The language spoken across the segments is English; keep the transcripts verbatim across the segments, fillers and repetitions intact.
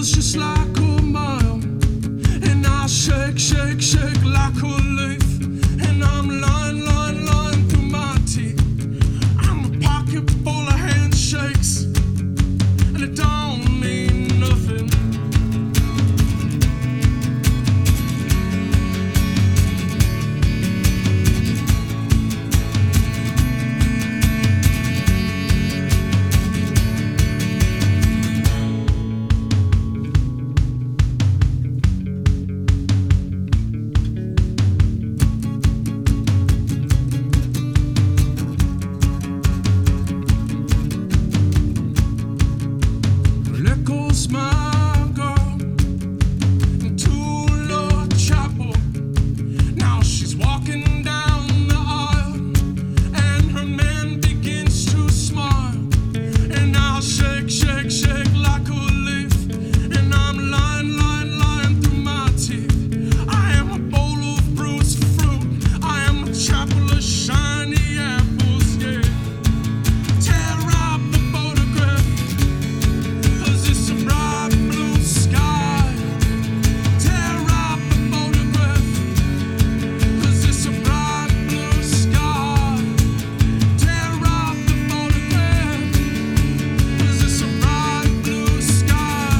feels just like a mile, and I shake, shake, shake like a leaf, and I'm lying, lying, lying through my teeth. I'm a pocket full of handshakes, and it don't mean nothing. My girl into Lord Chapel. Now she's walking down the aisle, and her man begins to smile. And I'll shake, shake, shake like a leaf, and I'm lying, lying, lying through my teeth. I am a bowl of bruised fruit. I am a chapel of shiny apples, yeah. Tear up the photograph, 'cause it's a bright blue sky. Tear up the photograph, 'cause it's a bright blue sky. Tear up the photograph, 'cause it's a bright blue sky.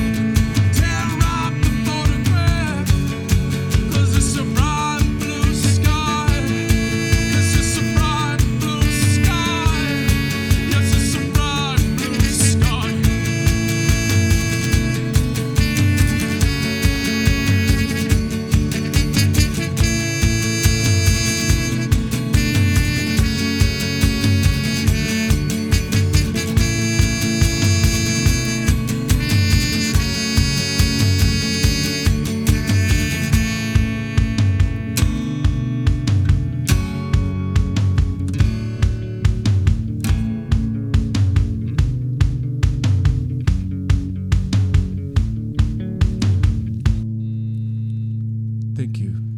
Tear up the photograph, 'cause it's a bright blue sky. Yes, it's a bright blue sky. Yes, it's a bright blue sky. Thank you.